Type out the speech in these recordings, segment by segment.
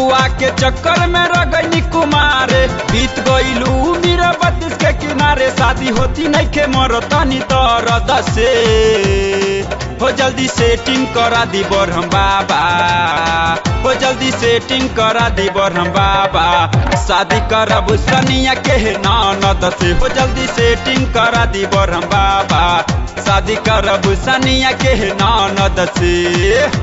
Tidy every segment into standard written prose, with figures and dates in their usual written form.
फगुआ के चक्कर में रह गई कुमारे, बीत गईलू मेरा 32 के किनारे। शादी होती नहीं के मरतनी दर्द से, हो जल्दी सेटिंग करा दी बरहम बाबा, हो जल्दी सेटिंग करा दी बरहम बाबा। शादी करब सनिया के ननद से, हो जल्दी सेटिंग करा दी बरहम बाबा। शादी करब सनिया के ननद से।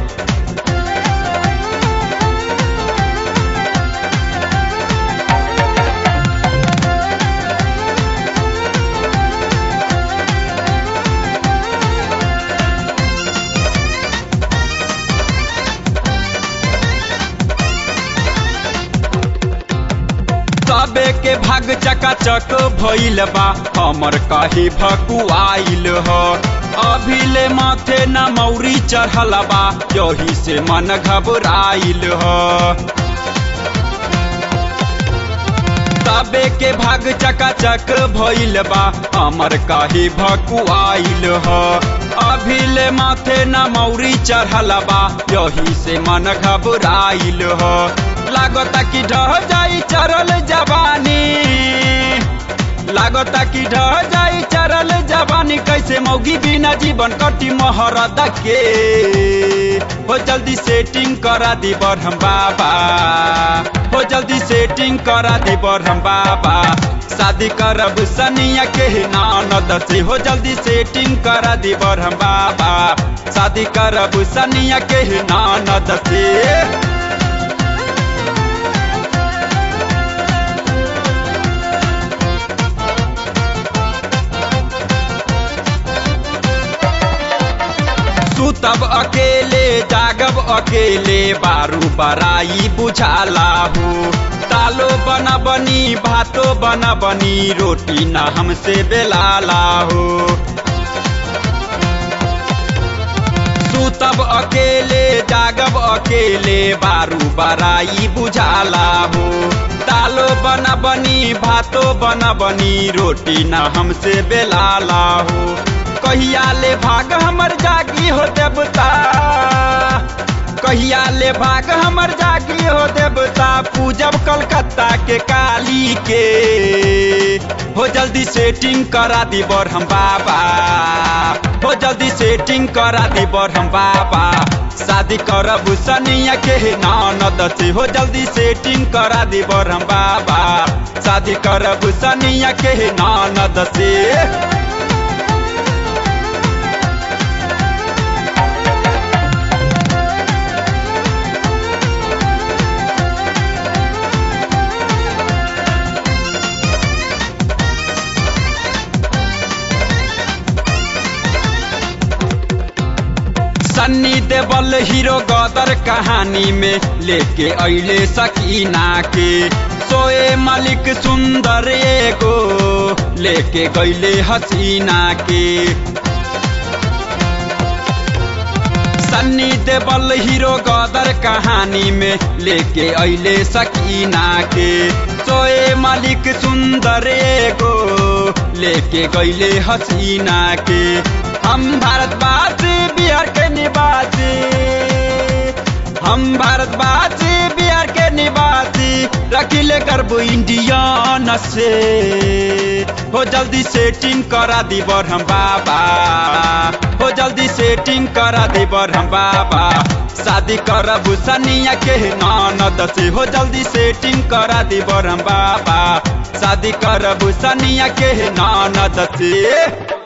सबे के भाग चकाचक भइल बा, हमर काहे भकुआइल ह। अभिले माथे न मौरी चढ़ल बा, यही से मन घबराइल ह। सबे के भाग चकाचक भइल बा, हमर काहे भकुआइल ह। अभिले माथे न मौरी चढ़ल बा, यही से मन घबराइल ह। लागता कि ढह जाई चरल जवानी, लागता कि ढह जाई चरल जवानी। कैसे मौगी बिना जीवन कटी महरद के, हो जल्दी सेटिंग करा दी बरहम बाबा, हो जल्दी सेटिंग करा दी बरहम बाबा। शादी करब सनिया के ननद से, हो जल्दी सेटिंग करा दी बरहम बाबा। शादी करब सनिया के ननद से। सुतब अकेले जागब अकेले, बारू बराई बुझाला हो। तालो बना बनी भातो बना बनी, रोटी न हमसे बेलाला हो। सुतब अकेले जागब अकेले, बारू बराई बुझाला हो। तालो बना बनी भातो बना बनी, रोटी न हमसे बेलाला हो। कहिया ले भाग हमर जागी हो देवता, कहिया ले भाग हमर जागी हो देवता। पूजब कलकत्ता के काली के, हो जल्दी सेटिंग करा दी बरहम बाबा, हो जल्दी सेटिंग करा दी बरहम बाबा। शादी करब सनिया के ननद से, हो जल्दी सेटिंग करा दी बरहम बाबा। शादी करब सनिया के ननद से। सन्नी देवल हीरो गदर कहानी में, लेके अइले सकीना के। सोए मालिक सुंदर एगो, लेके गइले हसीना के। सन्नी देवल हीरो गदर कहानी में, लेके अइले सकीना के। सोए मालिक सुंदर एगो, लेके गइले हसीना के। हम भारतवासी बिहार के निवासी, हम भारतवासी बिहार के निवासी। रखिले गर्व इंडियन से, हो जल्दी सेटिंग करा दी बरहम बाबा, हो जल्दी सेटिंग करा दी बरहम बाबा। शादी करब सनिया के ननद से, हो जल्दी सेटिंग करा दी बरहम बाबा। शादी करब सनिया के ननद से।